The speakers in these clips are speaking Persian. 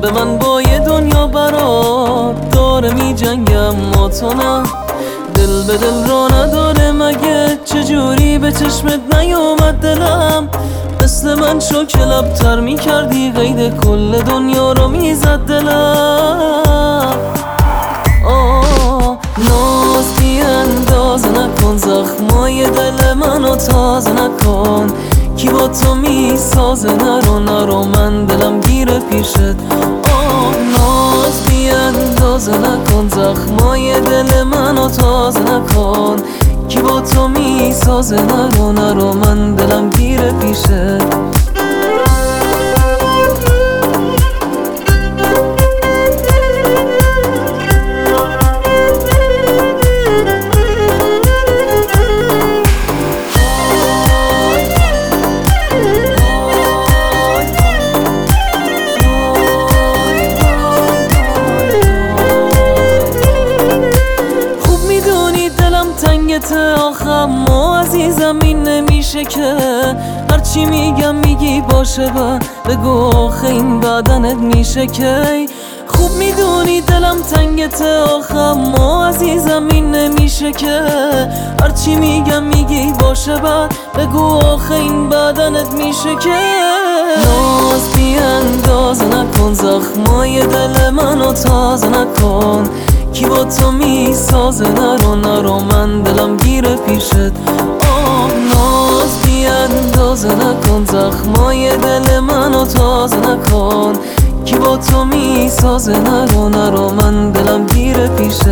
به من با یه دنیا برات داره می جنگم ما تو نه. دل به دل را نداره مگه؟ چجوری به چشمت نیومد دلم؟ مثل من شو که لبتر می کردی قید کل دنیا رو می زد دلم. ناز بی اندازه نکن، زخمای دل منو تازه نکن. کی با تو می سازه؟ نرو من دلم گیره پیشت. ناز بی اندازه نکن، زخمای دل منو تازه نکن. کی با تو می سازه؟ نرو من دلم گیره پیشت. آخم ما عزیزم این نمیشه که هرچی میگم میگی باشه بگو آخه این بدنت میشه که. خوب میدونی دلم تنگته آخم ما عزیزم این نمیشه که هرچی میگم میگی باشه بگو آخه این بدنت میشه که. ناز بی اندازه نکن، زخمای دل منو تازه نکن. کی با تو می سازه؟ نرو من دلم گیره پیشت. ناز بی اندازه نکن، زخمای دل منو تازه نکن. کی با تو می سازه؟ نرو من دلم گیره پیشت.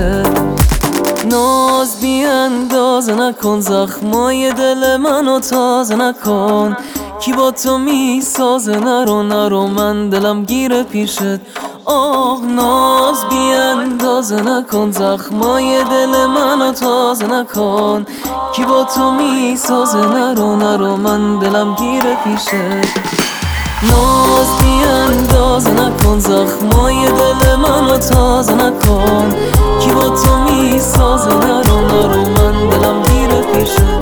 ناز بی اندازه نکن، زخمای دل منو تازه نکن. کی با تو می سازه؟ نرو من دلم گیره پیشت. ناز بی اندازه نکن، زخمای دل منو تازه نکن. کی با تو می سازه؟ نرو من دلم گیره پیشت. ناز بی اندازه نکن، زخمای دل منو تازه نکن. کی با تو می سازه؟ نرو من دلم گیره پیشت.